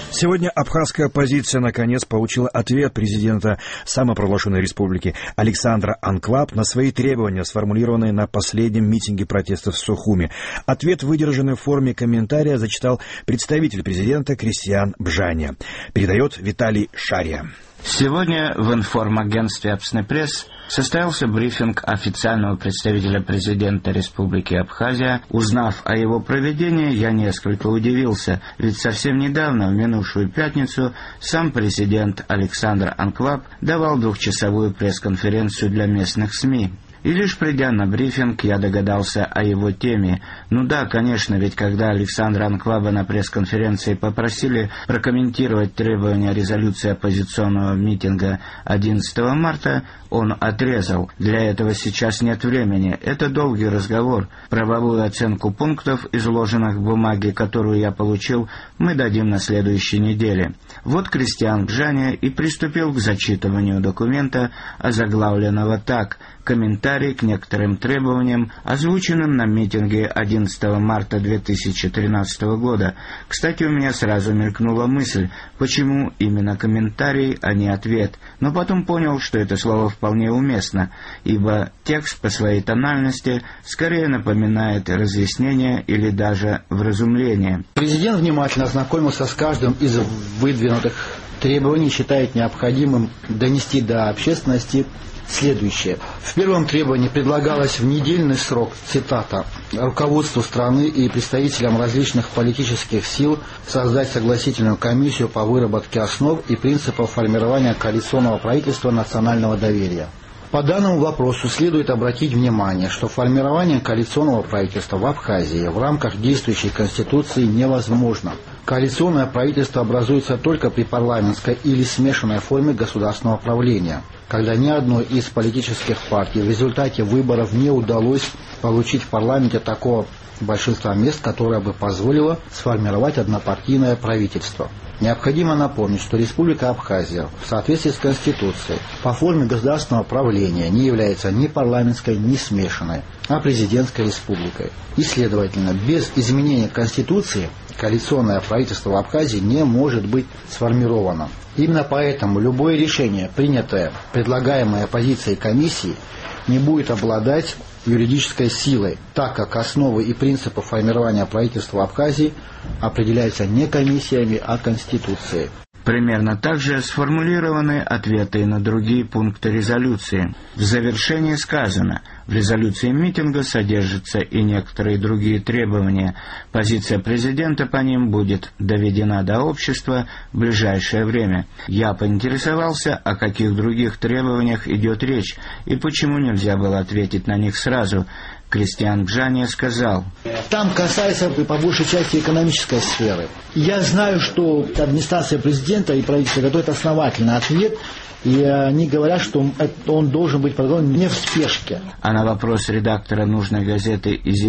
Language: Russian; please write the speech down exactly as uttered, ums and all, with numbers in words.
Сегодня абхазская оппозиция наконец получила ответ президента самопровозглашенной республики Александра Анклап на свои требования, сформулированные на последнем митинге протеста в Сухуми. Ответ, выдержанный в форме комментария, зачитал представитель президента Кристиан Бжаня. Передает Виталий Шария. Сегодня в информагентстве «Апснепресс» состоялся брифинг официального представителя президента Республики Абхазия. Узнав о его проведении, я несколько удивился, ведь совсем недавно, в минувшую пятницу, сам президент Александр Анклап давал двухчасовую пресс-конференцию для местных СМИ. И лишь придя на брифинг, я догадался о его теме. Ну да, конечно, ведь когда Александра Анклаба на пресс-конференции попросили прокомментировать требования резолюции оппозиционного митинга одиннадцатого марта, он отрезал: для этого сейчас нет времени, это долгий разговор. Правовую оценку пунктов, изложенных в бумаге, которую я получил, мы дадим на следующей неделе. Вот Кристиан Бжаня и приступил к зачитыванию документа, озаглавленного так: комментарий к некоторым требованиям, озвученным на митинге одиннадцатого марта две тысячи тринадцатого года. Кстати, у меня сразу мелькнула мысль, почему именно комментарий, а не ответ, но потом понял, что это слово вполне уместно, ибо текст по своей тональности скорее напоминает разъяснение или даже вразумление. Президент внимательно ознакомился с каждым из выдвинутых требований, считает необходимым донести до общественности следующее. В первом требовании предлагалось в недельный срок, цитата, руководству страны и представителям различных политических сил создать согласительную комиссию по выработке основ и принципов формирования коалиционного правительства национального доверия. По данному вопросу следует обратить внимание, что формирование коалиционного правительства в Абхазии в рамках действующей Конституции невозможно. Коалиционное правительство образуется только при парламентской или смешанной форме государственного правления, когда ни одной из политических партий в результате выборов не удалось получить в парламенте такого большинства мест, которое бы позволило сформировать однопартийное правительство. Необходимо напомнить, что Республика Абхазия в соответствии с Конституцией по форме государственного правления не является ни парламентской, ни смешанной, а президентской республикой. И, следовательно, без изменения Конституции коалиционное правительство в Абхазии не может быть сформировано. Именно поэтому любое решение, принятое предлагаемой оппозицией комиссии, не будет обладать юридической силой, так как основы и принципы формирования правительства в Абхазии определяются не комиссиями, а Конституцией. Примерно так же сформулированы ответы на другие пункты резолюции. В завершении сказано: в резолюции митинга содержатся и некоторые другие требования. Позиция президента по ним будет доведена до общества в ближайшее время. Я поинтересовался, о каких других требованиях идет речь и почему нельзя было ответить на них сразу. Кристиан Бжаня сказал: там касается по большей части экономической сферы. Я знаю, что администрация президента и правительство готовят основательный ответ, и они говорят, что он должен быть подготовлен не в спешке. А на вопрос редактора нужной газеты из